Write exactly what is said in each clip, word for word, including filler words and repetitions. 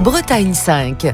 Bretagne cinq.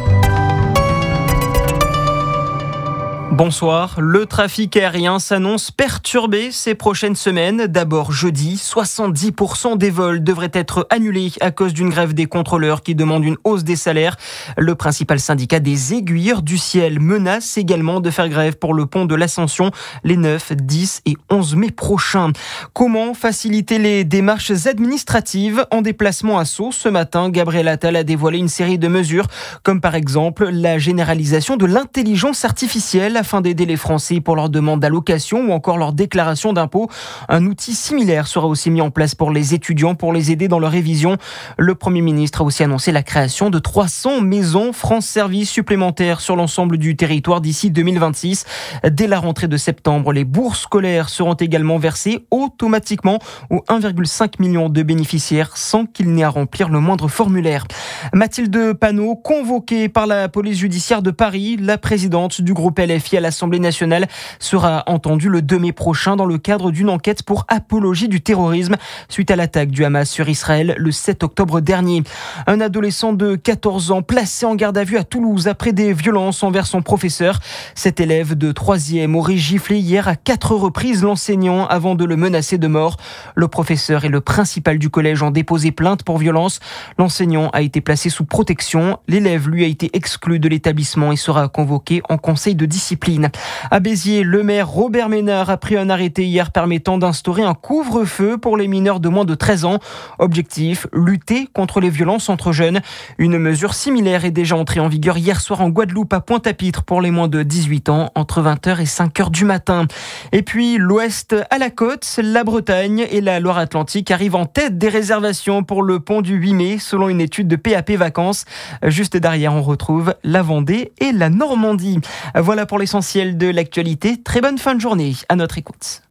Bonsoir, le trafic aérien s'annonce perturbé ces prochaines semaines. D'abord jeudi, soixante-dix pour cent des vols devraient être annulés à cause d'une grève des contrôleurs qui demande une hausse des salaires. Le principal syndicat des aiguilleurs du ciel menace également de faire grève pour le pont de l'Ascension les neuf, dix et onze mai prochains. Comment faciliter les démarches administratives en déplacement à Sceaux? Ce matin, Gabriel Attal a dévoilé une série de mesures, comme par exemple la généralisation de l'intelligence artificielle afin d'aider les Français pour leur demande d'allocation ou encore leur déclaration d'impôt. Un outil similaire sera aussi mis en place pour les étudiants pour les aider dans leur révision. Le Premier ministre a aussi annoncé la création de trois cents maisons France Service supplémentaires sur l'ensemble du territoire d'ici deux mille vingt-six. Dès la rentrée de septembre, les bourses scolaires seront également versées automatiquement aux un virgule cinq million de bénéficiaires sans qu'il n'ait à remplir le moindre formulaire. Mathilde Panot, convoquée par la police judiciaire de Paris, la présidente du groupe L F I à l'Assemblée nationale, sera entendue le deux mai prochain dans le cadre d'une enquête pour apologie du terrorisme suite à l'attaque du Hamas sur Israël le sept octobre dernier. Un adolescent de quatorze ans placé en garde à vue à Toulouse après des violences envers son professeur. Cet élève de troisième aurait giflé hier à quatre reprises l'enseignant avant de le menacer de mort. Le professeur et le principal du collège ont déposé plainte pour violence. L'enseignant a été placé sous protection. L'élève, lui, a été exclu de l'établissement et sera convoqué en conseil de discipline. À Béziers, le maire Robert Ménard a pris un arrêté hier permettant d'instaurer un couvre-feu pour les mineurs de moins de treize ans. Objectif, lutter contre les violences entre jeunes. Une mesure similaire est déjà entrée en vigueur hier soir en Guadeloupe à Pointe-à-Pitre pour les moins de dix-huit ans entre vingt heures et cinq heures du matin. Et puis l'Ouest à la côte, la Bretagne et la Loire-Atlantique arrivent en tête des réservations pour le pont du huit mai selon une étude de P A P Vacances. Juste derrière, on retrouve la Vendée et la Normandie. Voilà pour l'essentiel de l'actualité. Très bonne fin de journée à notre écoute.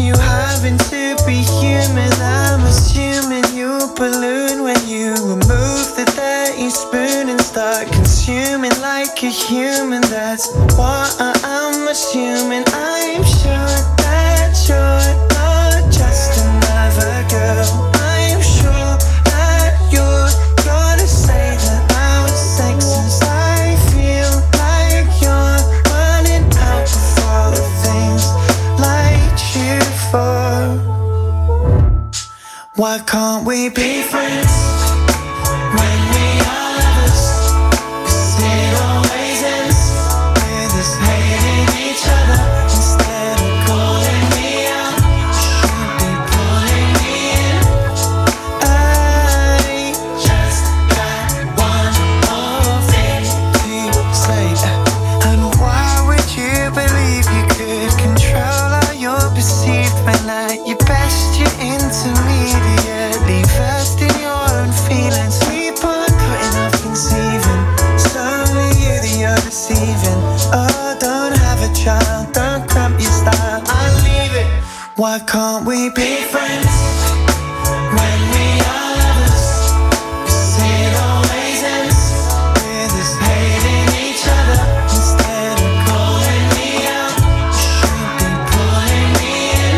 you having to be human. I'm assuming you balloon when you remove the dirty spoon and start consuming like a human. That's what I'm assuming. I'm sure that you're not just another girl. I'm sure that you're gonna say that I was sexist. I feel like you're running out of all the things like you for. Why can't we be friends when we are lovers? 'Cause it always ends with us hating each other. Instead of calling me out, you should be pulling me in. I just got one more thing to say. And why would you believe you could control how you're perceived when at your best you're intermediately versed in your own feelings? Keep on putting off conceiving. It's only you that you're deceiving. Oh, don't have a child, don't cramp your style, I'll leave it. Why can't we be friends when we are lovers? 'Cause it always ends with us hating each other. Instead of calling me out, you should be pulling me in.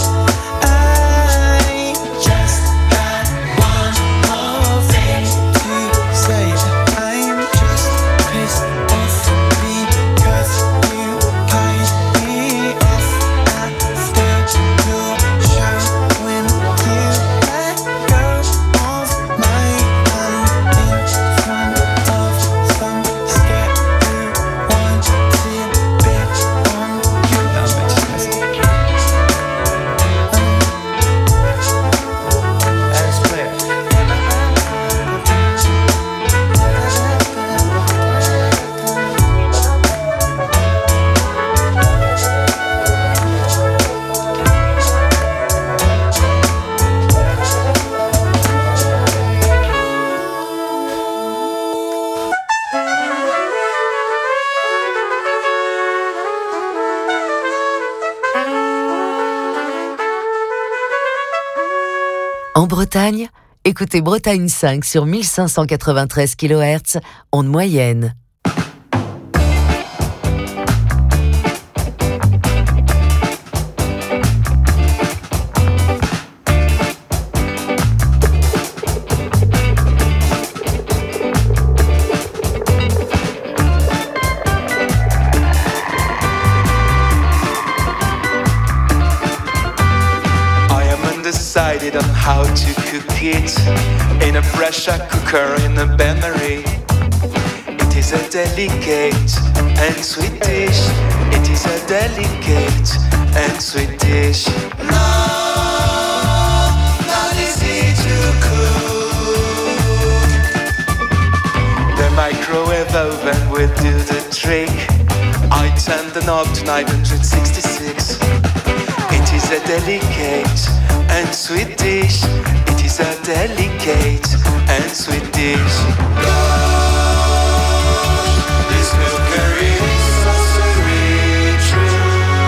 I just got one more thing to say. I'm just pissed off because you cut me off after your show. When you let go of my hand in front of some scared who want to bet on you. That makes sense. That's clear. En Bretagne, écoutez Bretagne cinq sur mille cinq cent quatre-vingt-treize kilohertz, onde moyenne. Decided on how to cook it in a pressure cooker in a bain-marie. It is a delicate and sweet dish. It is a delicate and sweet dish. No, not easy to cook. The microwave oven will do the trick. I turn the knob to nine hundred sixty-six. It is a delicate and sweet dish. It is a delicate and sweet dish. Gosh, this cookery is so very true.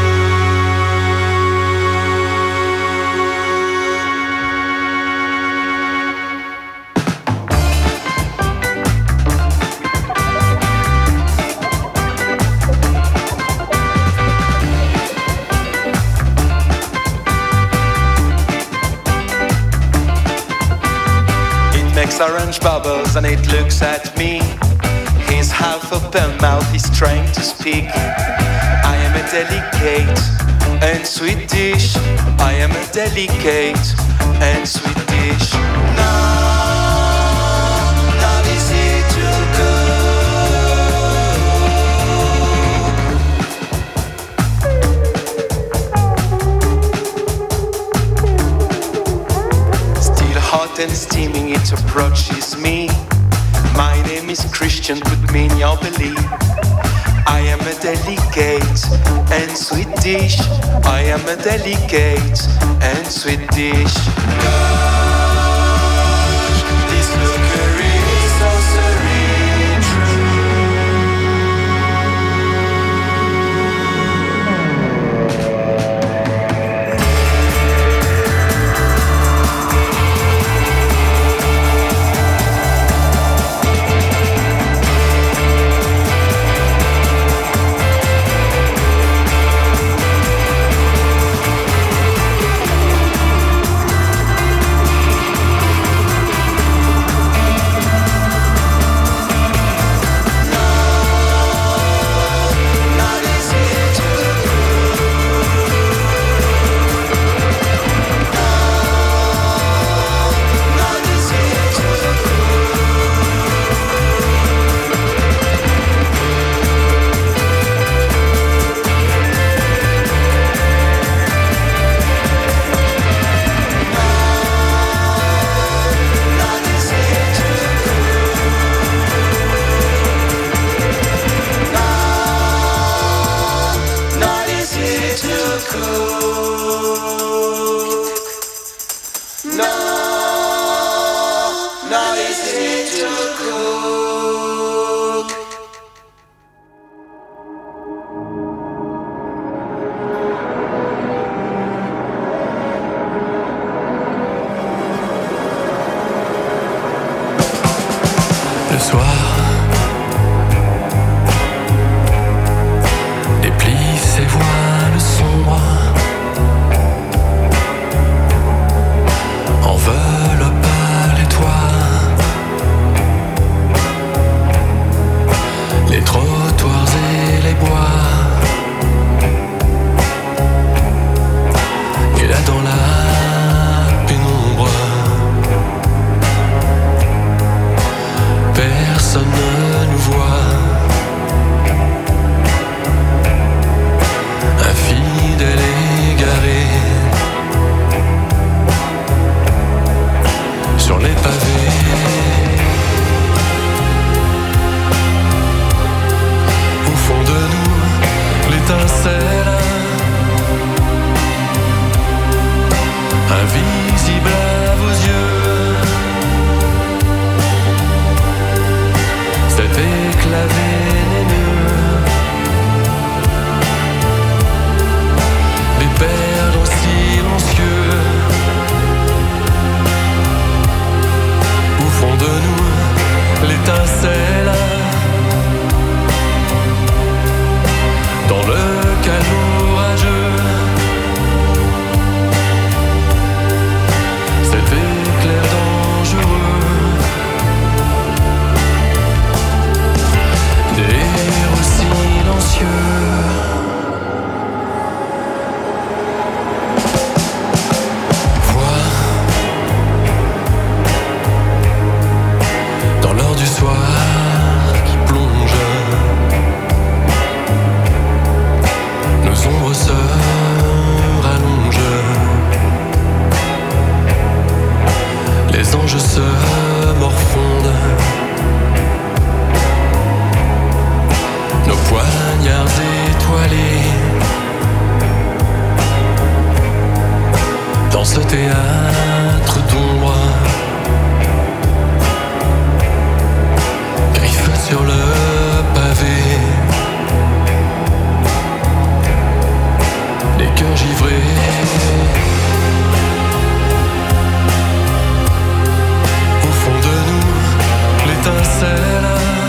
Orange bubbles and it looks at me. His half open mouth is trying to speak. I am a delicate and sweet dish. I am a delicate and sweet dish. No, not easy to Still hot and steaming, it approaches me. My name is Christian, put me in your belief. I am a delicate and sweet dish. I am a delicate and sweet dish. Gosh, this cookery is so serene true. Le soir, déplie ses voiles sombres, enveloppe les toits, les trottoirs et les bois. Et là dans la pénombre, personne ne nous voit. Infidèle égaré sur les pavés. Au fond de nous, l'étincelle invisible à vos yeux. Cet éclat vénéneux, des perles silencieux. Au fond de nous, l'étincelle dans le calme orageux. Cet éclair dangereux, des héros silencieux. Vois dans l'heure du soir qui plonge, nos ombres se rallongent, les anges se morfondent, nos poignards étoilés. Dans ce théâtre d'ombre, griffes sur le pavé, les cœurs givrés. Au fond de nous, l'étincelle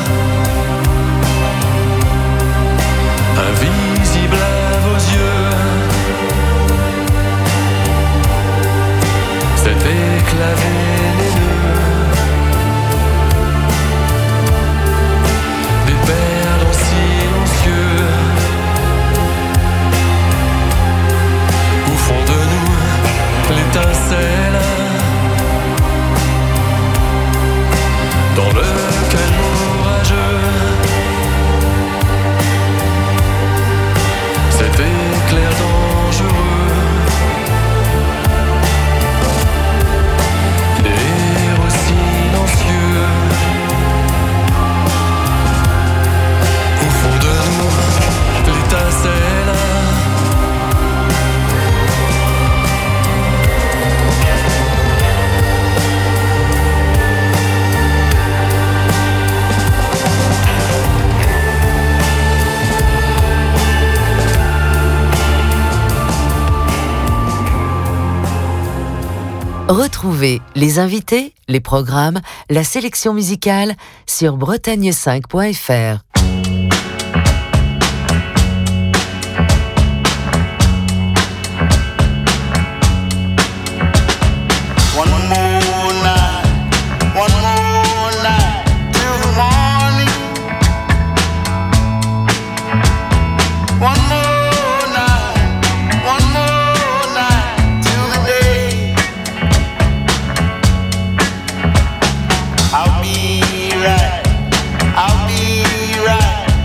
invisible à vos yeux. Cet éclat vénéneux, des perles silencieux. Au fond de nous, l'étincelle dans le calme orageux. Cet éclair dangereux, des héros silencieux. Au fond de nous, l'étincelle Retrouvez les invités, les programmes, la sélection musicale sur bretagne cinq point f r. I'll be right, I'll be right.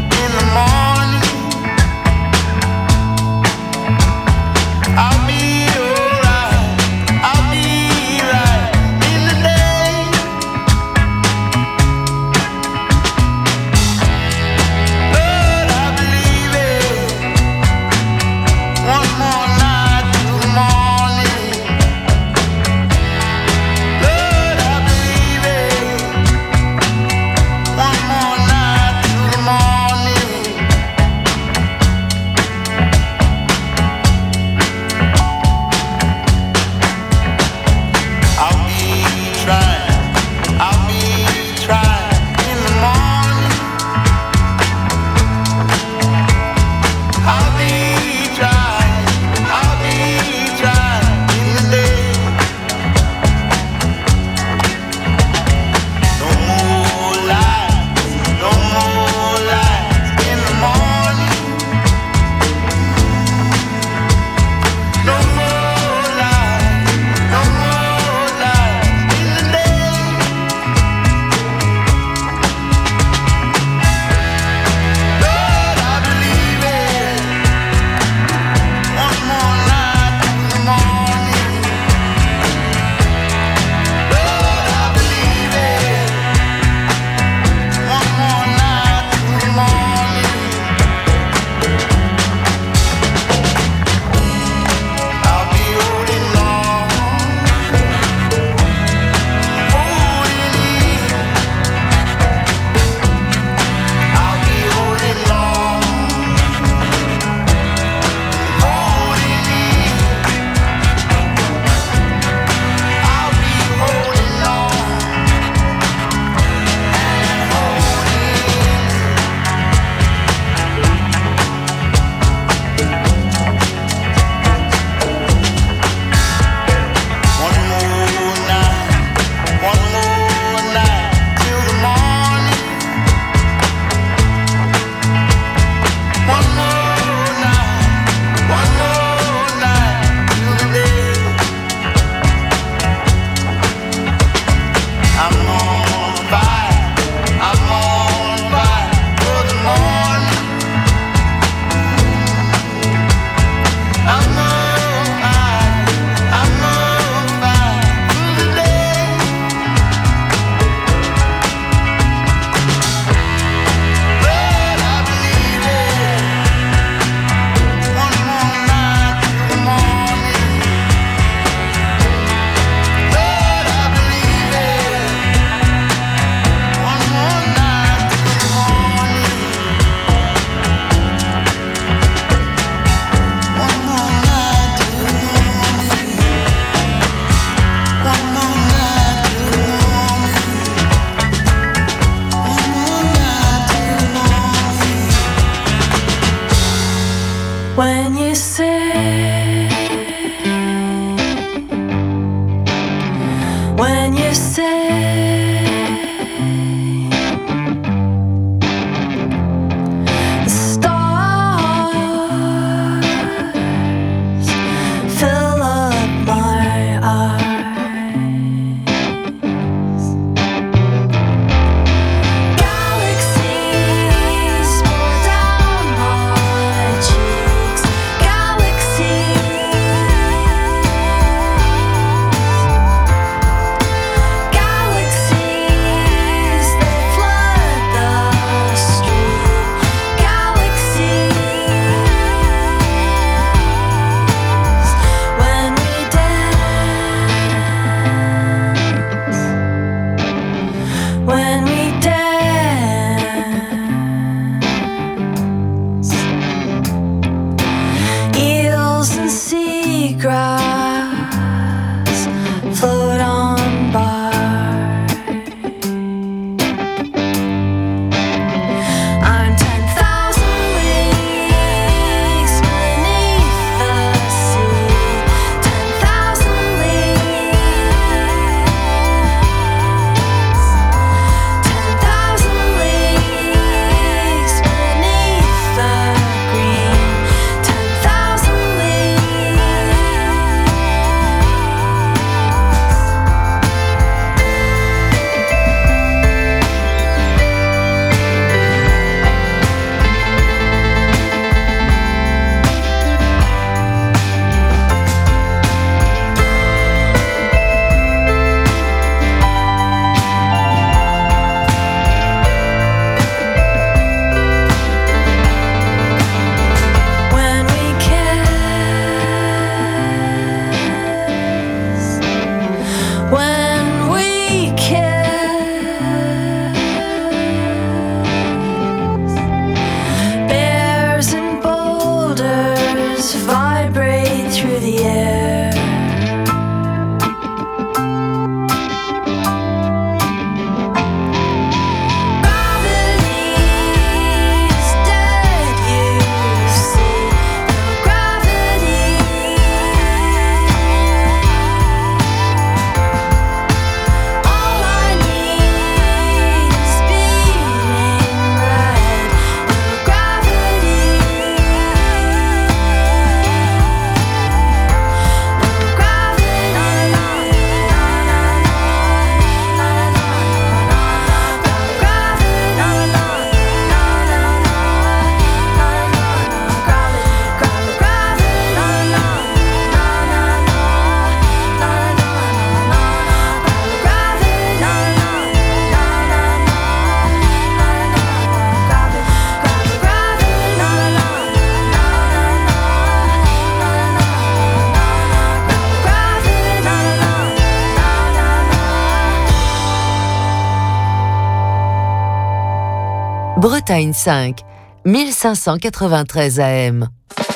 Bretagne cinq, mille cinq cent quatre-vingt-treize A M.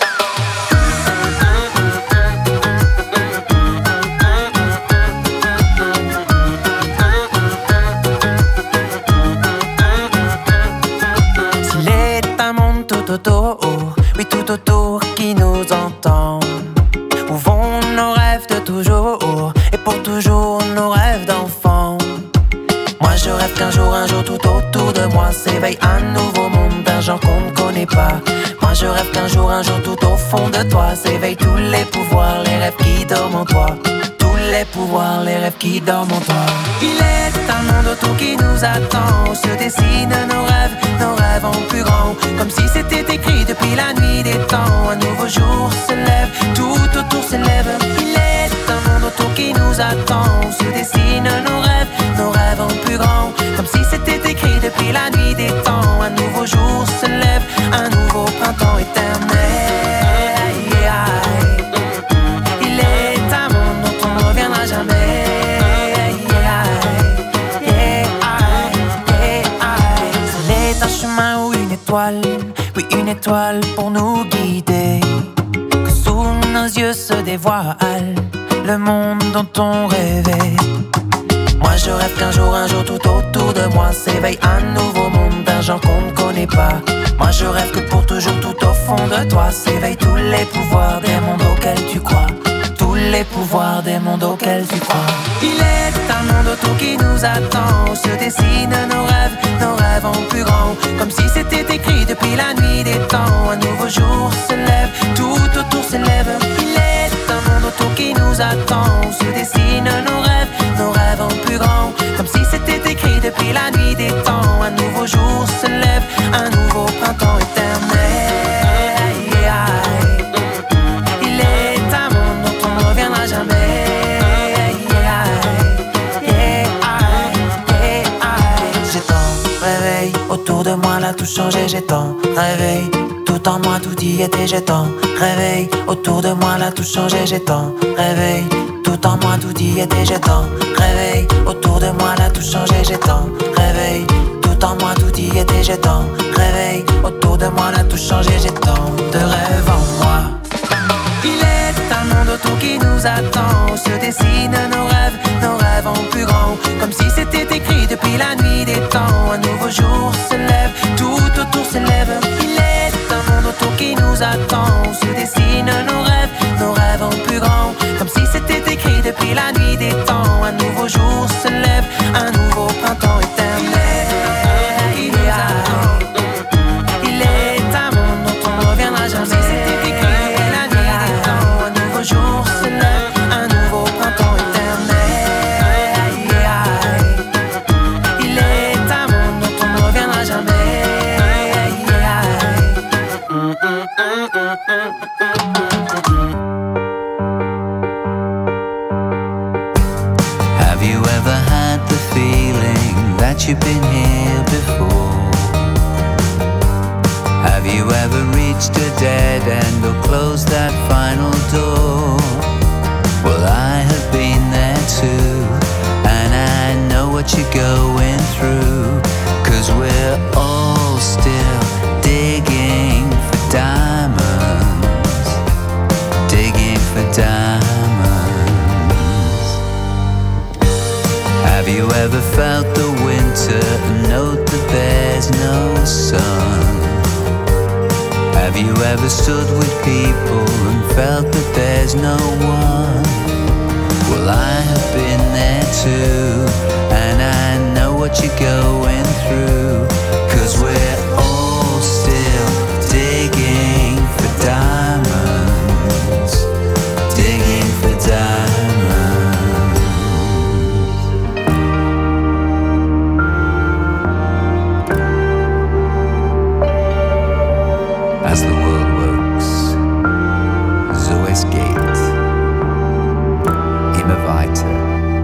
S'il est un monde tout autour, oui tout autour qui nous entend, où vont nos rêves de toujours, et pour toujours nos rêves d'enfant. Moi je rêve qu'un jour, un jour tout autour de moi s'éveille un nouveau monde d'un genre qu'on ne connaît pas. Moi je rêve qu'un jour, un jour tout au fond de toi s'éveillent tous les pouvoirs, les rêves qui dorment en toi. Tous les pouvoirs, les rêves qui dorment en toi. Il est un monde autour qui nous attend, où se dessinent nos rêves, nos rêves en plus grand, comme si c'était écrit depuis la nuit des temps. Un nouveau jour se lève, tout autour s'élève. Il est un monde autour qui nous attend, où se dessinent nos rêves, nos rêves en plus grand, comme si c'était écrit depuis la nuit des temps. Un nouveau jour se lève, un nouveau printemps éternel. Il est un monde dont on ne reviendra jamais. C'est un chemin ou une étoile, oui une étoile pour nous guider, que sous nos yeux se dévoile le monde dont on rêvait. Moi je rêve qu'un jour, un jour tout autour de moi s'éveille un nouveau monde d'un genre qu'on ne connaît pas. Moi je rêve que pour toujours tout au fond de toi s'éveillent tous les pouvoirs des mondes auxquels tu crois. Tous les pouvoirs des mondes auxquels tu crois. Il est un monde autour qui nous attend, où se dessinent nos rêves, nos rêves en plus grand, comme si c'était écrit depuis la nuit des temps. Un nouveau jour se lève, tout autour s'élève. Il est un monde autour qui nous attend, où se dessinent nos rêves, nos rêves en plus grand, comme si c'était écrit depuis la nuit des temps. Un nouveau jour se lève, un nouveau printemps éternel. Il est un monde dont on ne reviendra jamais. J'ai tant rêvé, autour de moi là tout changé. J'ai tant rêvé, tout en moi tout y était. J'ai tant rêvé, autour de moi là tout changé. J'ai tant rêvé, tout en moi tout y était. J'ai tant rêvé, autour de moi là tout changé. J'ai tant rêvé, tout en moi tout y était. J'ai tant rêvé, autour de moi là tout changé. J'ai tant de rêves en moi. Il est un monde autour qui nous attend, où se dessinent nos rêves, nos rêves en plus grand, comme si c'était écrit depuis la nuit des temps. Un nouveau jour se lève, tout autour s'élève. Il est un monde autour qui nous attend, où se dessinent nos rêves, nos rêves en plus grand, comme si c'était écrit depuis la nuit des temps. Un nouveau jour se lève, un nouveau printemps éternel. Il est un monde dont on ne reviendra jamais. C'était écrit depuis la nuit des temps. Un nouveau jour se lève, un nouveau printemps éternel. Il est un monde dont on ne reviendra jamais. Have you ever had the feeling that you've been here before? Have you ever reached a dead end or closed that final door? Well, I have been there too, and I know what you're going through, 'cause we're all still digging for diamonds, digging for diamonds. Have you ever felt the winter and note that there's no sun? Have you ever stood with people and felt that there's no one? Well, I have been there too, and I know what you're going through, 'cause we're all still digging for diamonds, digging for diamonds. As the world works, Zoe's Gate, Ima Vita.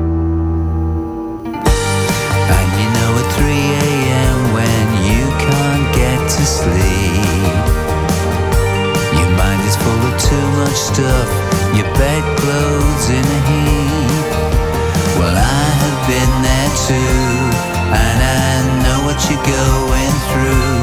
And you know at three a.m. when you can't get to sleep, your mind is full of too much stuff, your bedclothes in a heap. Well, I have been there too, and I know what you're going through,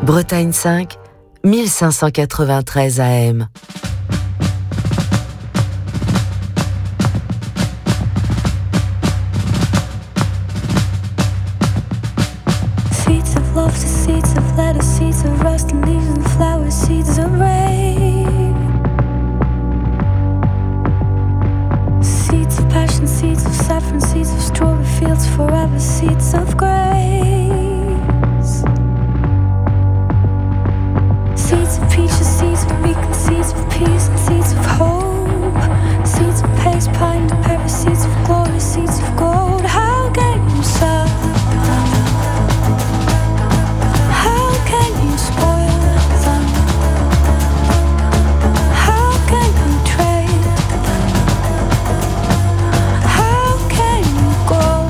Bretagne cinq, mille cinq cent quatre-vingt-treize A M. Seeds of love to seeds of lettuce, seeds of rust and leaves and flowers, seeds of rain. Seeds of passion, seeds of saffron, seeds of strawberry fields forever, seeds of grace. Seeds of peaches, seeds of beacon, seeds of peace and seeds of hope. Seeds of pace, pine and pepper, seeds of glory, seeds of gold. How can you sow? How can you spoil them? How can you trade them? How can you grow,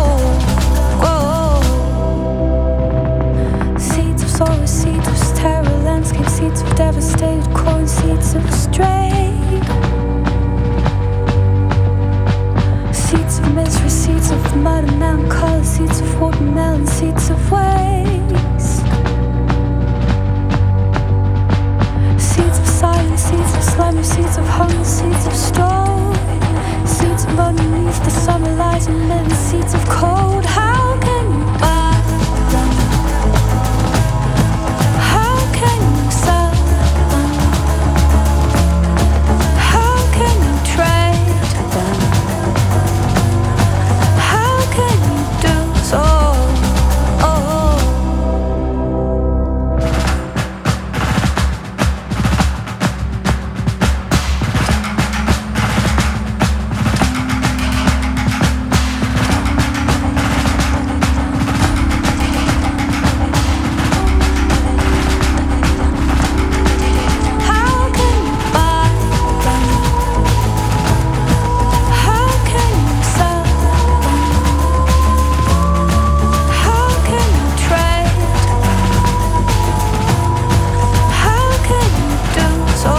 grow? Seeds of sorrow, seeds of terror, landscape, seeds of devastated corn, seeds of stray. Seeds of misery, seeds of mud and melancholy, seeds of watermelon, seeds of waste. Seeds of silence, seeds of slumber, seeds of hunger, seeds of story. Seeds of underneath the summer lies and then seeds of cold. How can you buy them? How can you sell them? How can you trade them? How can you do so? How can you buy them? How can you sell them? How can you trade? How can you do so?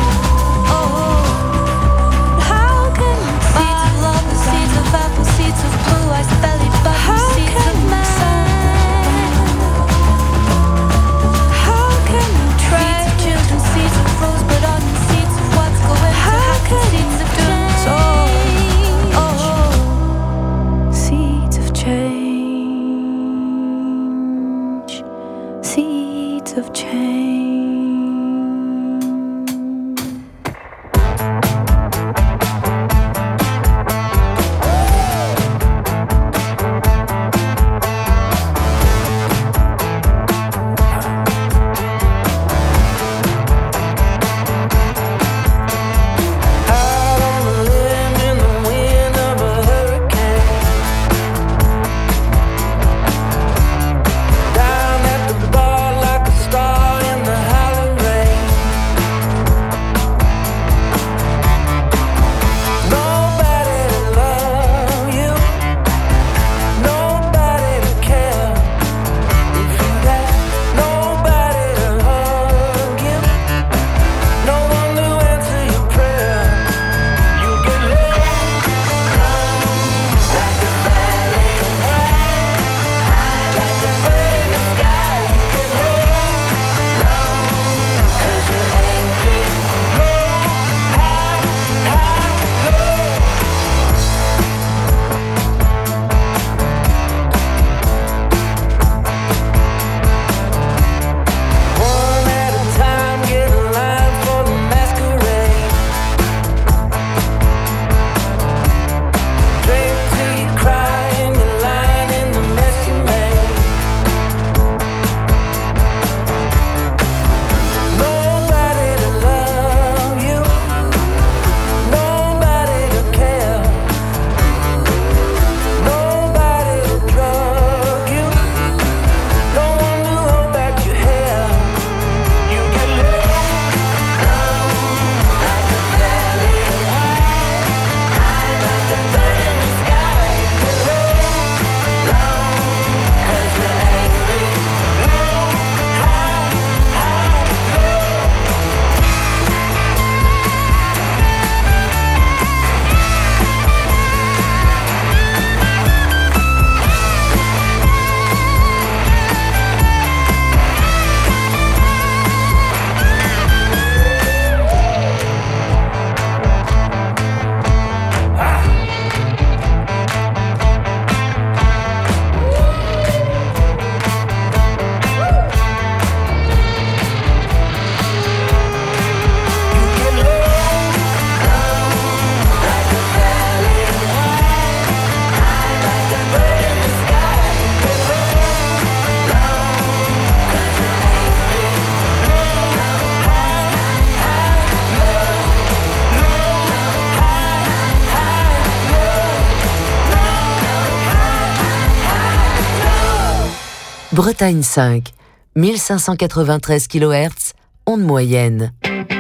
How can you seeds of love, seeds of apple, seeds of blue eyes, belly button, seeds of man? How can you trade? Seeds of children, seeds of rosebud onion, seeds of what's going to happen, seeds of doom. So, seeds of change, seeds of change. Out on a limb in the wind of a hurricane. Down at the bar like a star in the Bretagne cinq, mille cinq cent quatre-vingt-treize kilohertz, onde moyenne.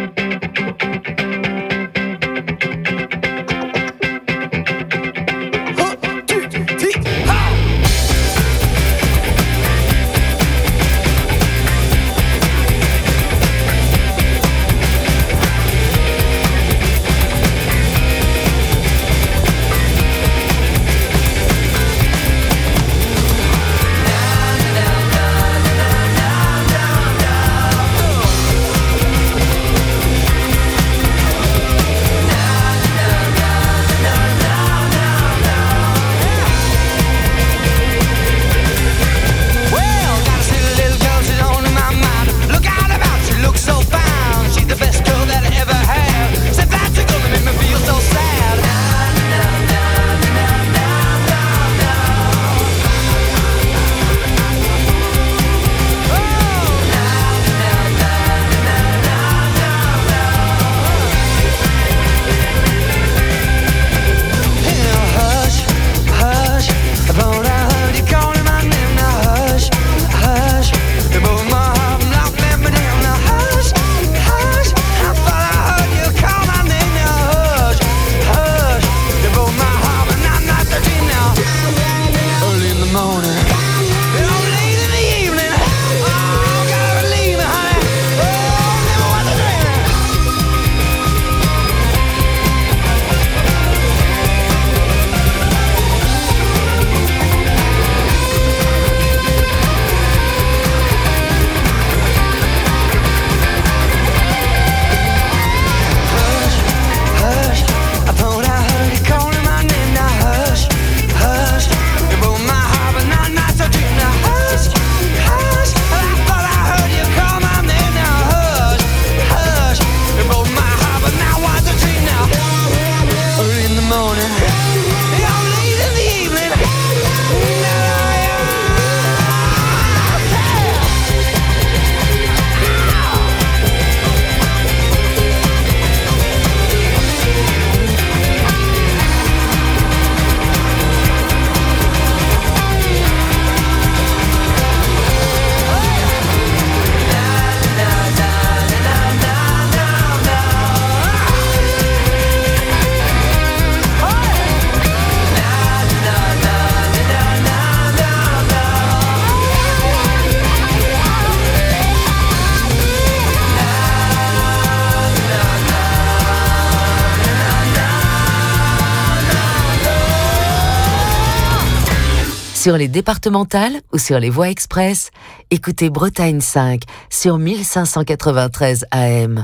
Sur les départementales ou sur les voies express, écoutez Bretagne cinq sur mille cinq cent quatre-vingt-treize A M.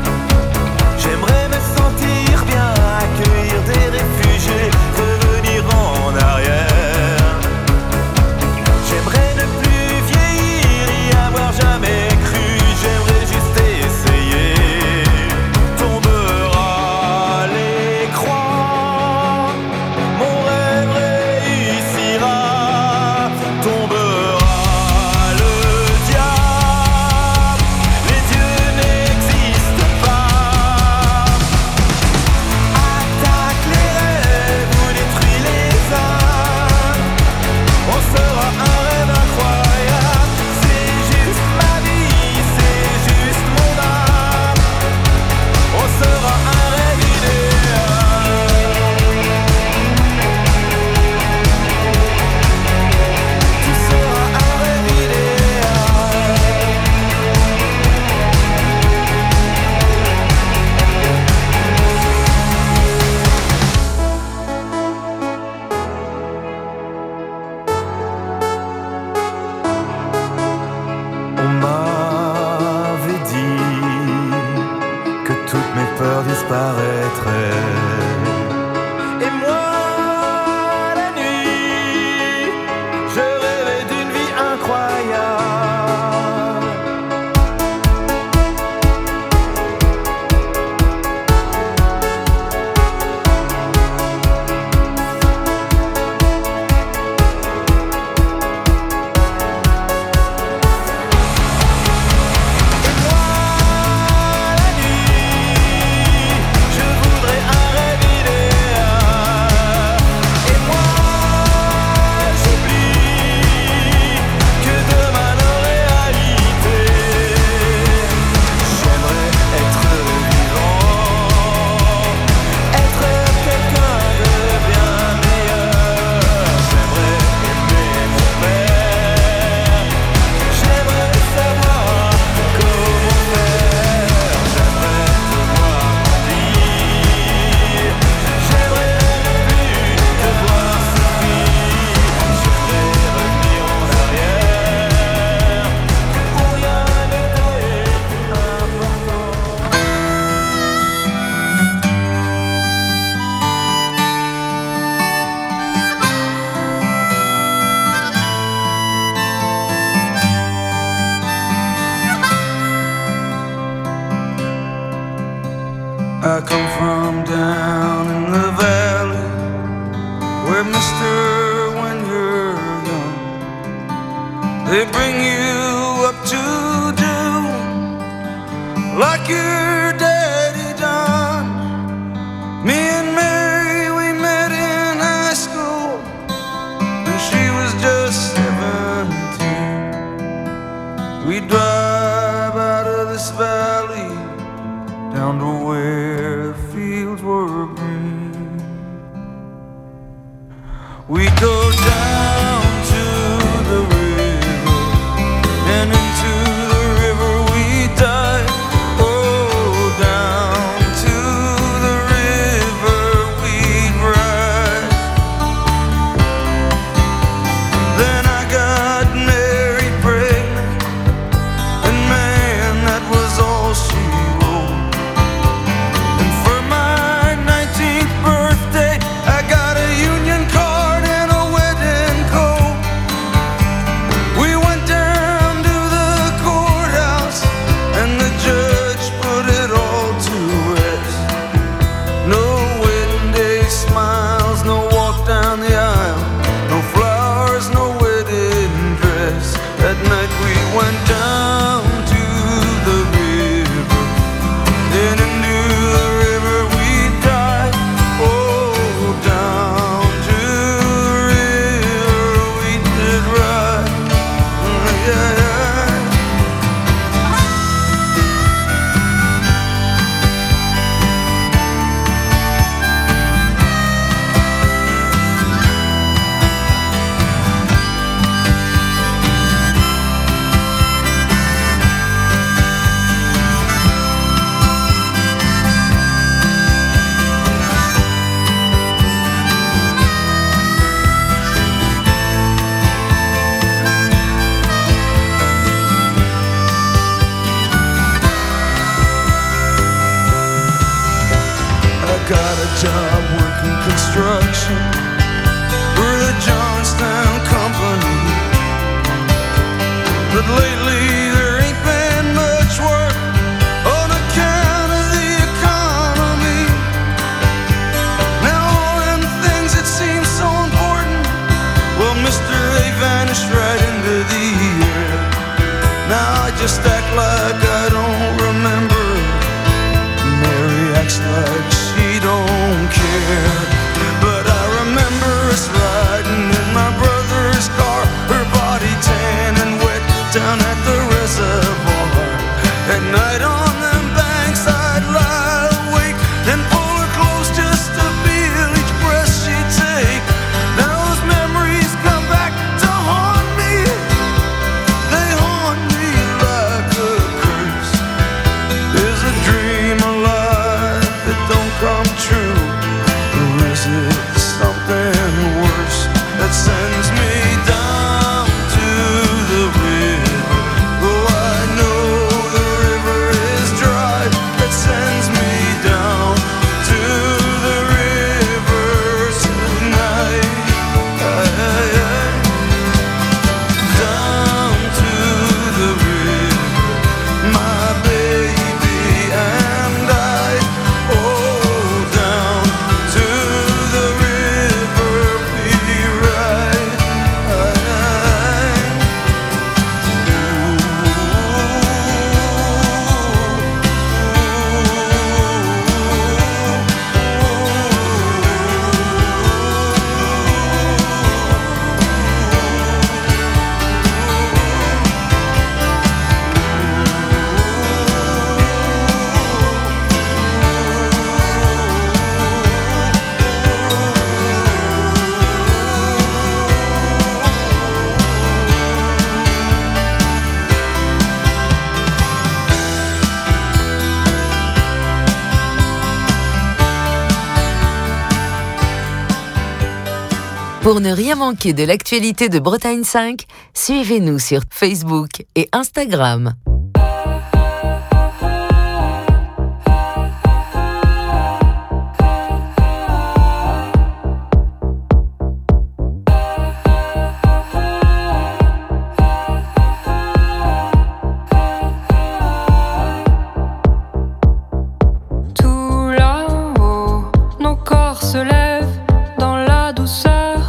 J'aimerais me sentir bien, accueillir des réfugiés, revenir en where, mister, when you're young, they bring you up to do like your daddy done. Me and Mary, we met in high school when she was just seventeen. We drive out of this valley down to where the fields were green. We go down to the river, and into the river we dive. Oh, down to the river we ride. Then I got Mary pregnant, and man, that was all she wrote. And for my nineteenth birthday, I got a union card and a wedding coat. We went down to the courthouse, and the judge put it all to rest. No wedding day smiles, no walk down the aisle, no flowers, no wedding dress. That night we went down to the river, then into the river we dive. Oh, down to the river we did ride. Mm, yeah, yeah. I got a job working construction for the Johnstown Company, but lately there ain't been much work on account of the economy. Now all them things that seem so important, well, mister, they vanished right into the air. Now I just act like I don't remember. Mary acts like she don't care. But I remember us riding in my brother's car, her body tan and wet down at the reservoir. At night on them banks I'd lie awake and pull her close just to feel each breath she'd take. Now those memories come back to haunt me. They haunt me like a curse. Is a dream alive that don't come true, or is it something worse that sends me down to the river? Oh, I know the river is dry, that sends me down to the river tonight. Aye, aye, aye. Down to the river, my baby and I. Oh, down to the river we ride. Pour ne rien manquer de l'actualité de Bretagne cinq, suivez-nous sur Facebook et Instagram. Tout là-haut, nos corps se lèvent dans la douceur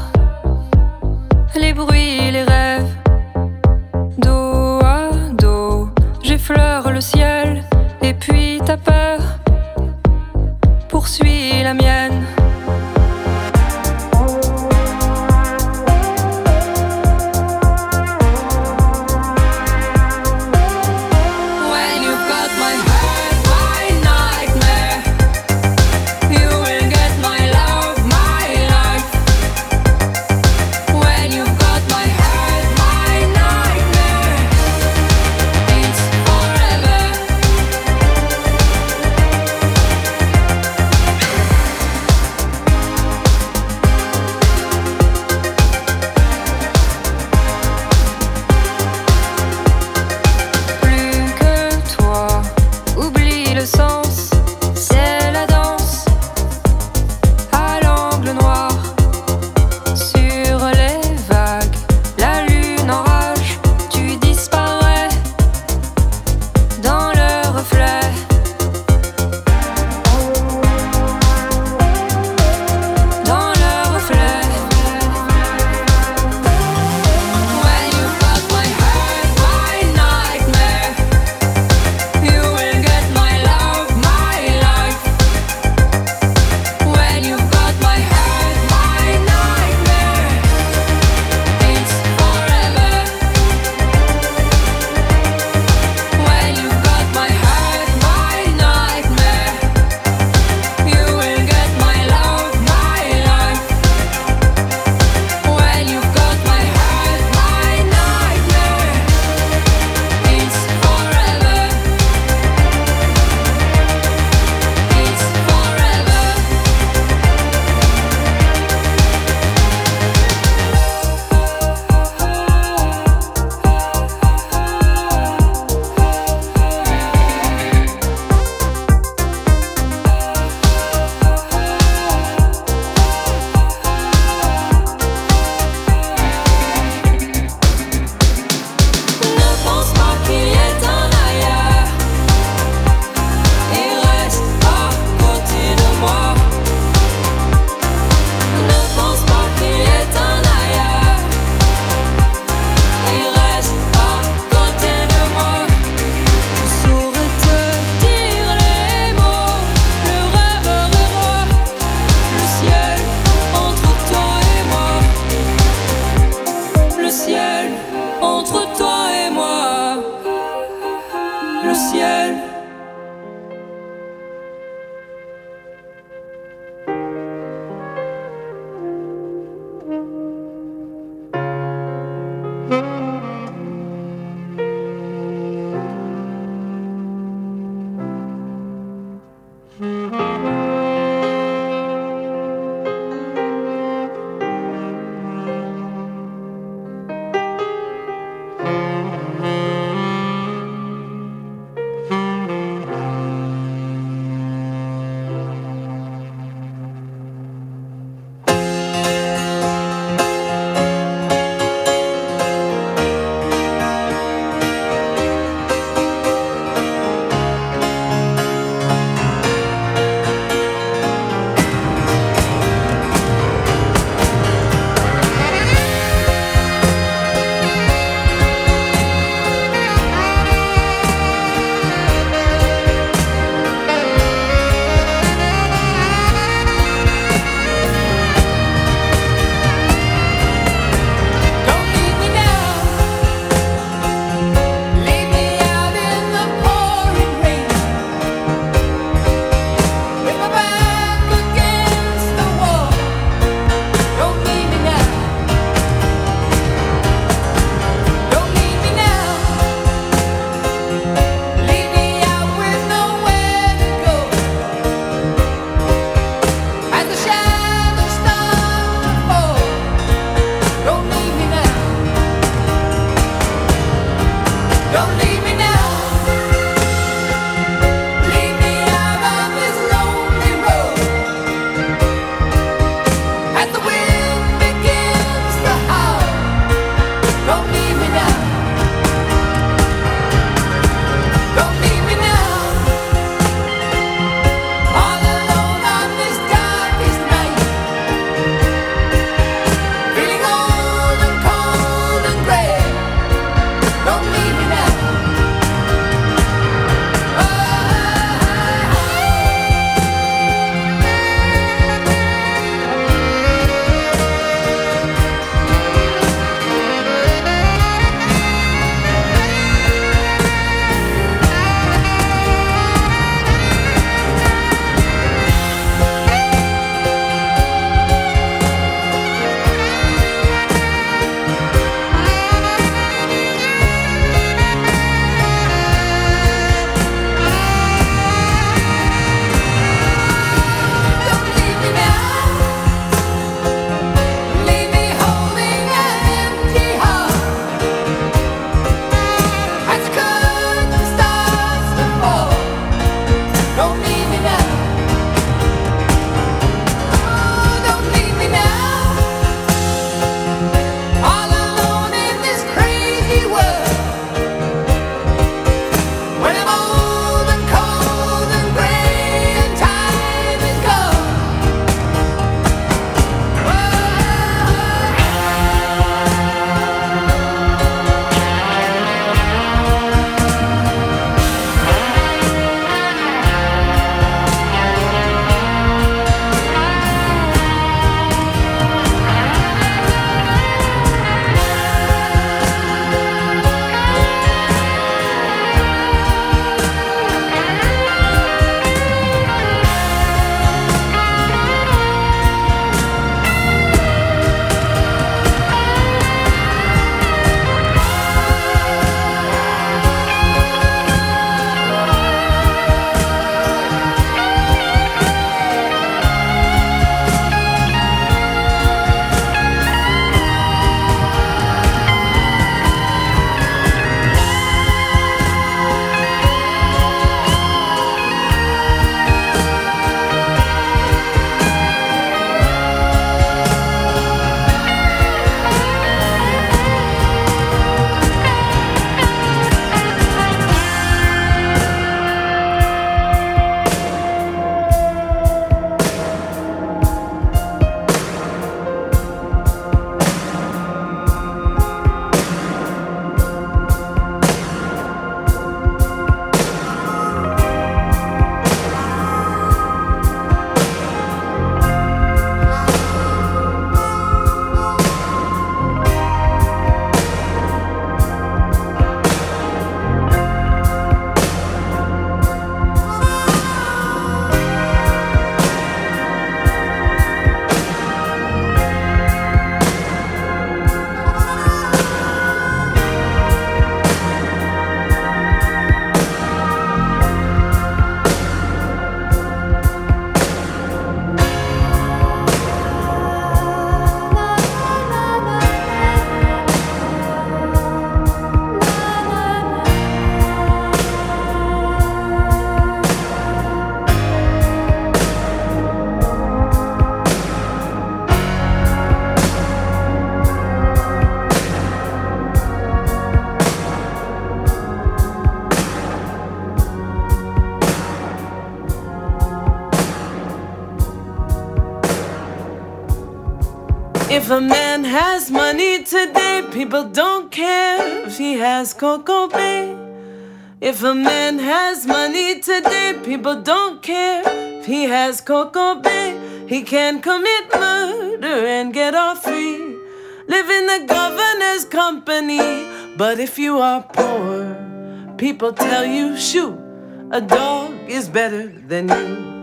If a man has money today, people don't care if he has Coco Bay. If a man has money today, people don't care if he has Coco Bay. He can commit murder and get off free, live in the governor's company. But if you are poor, people tell you, shoot, a dog is better than you.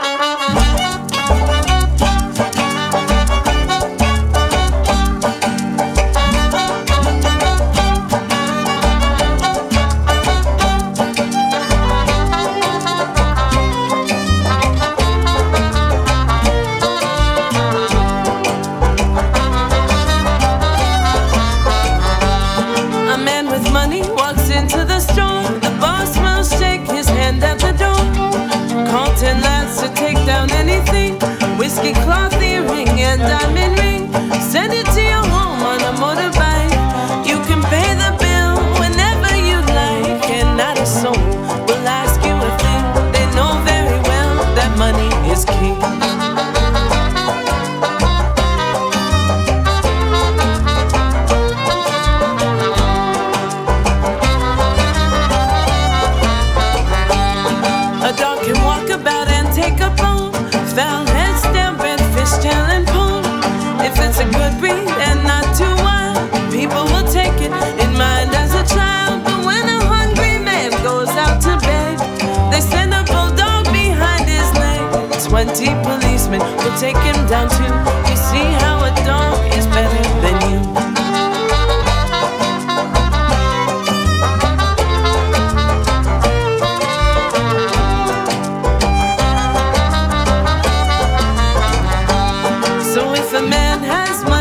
Whiskey cloth earring and diamond ring. Send it to your home on a motorbike. You can pay the bill whenever you like, and not a soul will ask you a thing. They know very well that money is king. A dog can walk about and take a bone, foul head, stamp, and fish tail and poem. If it's a good breed and not too wild, people will take it in mind as a child. But when a hungry man goes out to bed, they send a bulldog behind his leg. Twenty policemen will take him down too. You see how a dog is better than you. So if a man has money